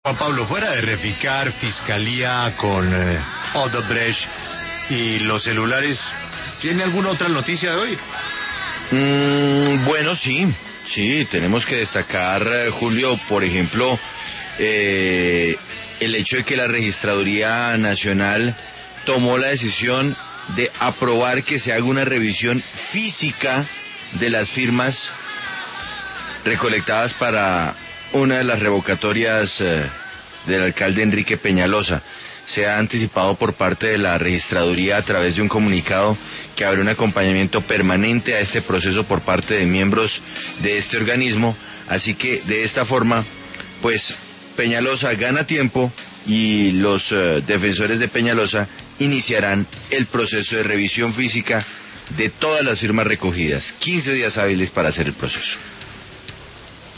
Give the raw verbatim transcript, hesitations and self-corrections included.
Juan Pablo, fuera de Reficar, Fiscalía con eh, Odebrecht y los celulares, ¿tiene alguna otra noticia de hoy? Mm, bueno, sí, sí, tenemos que destacar, eh, Julio, por ejemplo, eh, el hecho de que la Registraduría Nacional tomó la decisión de aprobar que se haga una revisión física de las firmas recolectadas para una de las revocatorias eh, del alcalde Enrique Peñalosa. Se ha anticipado por parte de la registraduría a través de un comunicado que habrá un acompañamiento permanente a este proceso por parte de miembros de este organismo, así que de esta forma, pues Peñalosa gana tiempo y los uh, defensores de Peñalosa iniciarán el proceso de revisión física de todas las firmas recogidas, quince días hábiles para hacer el proceso.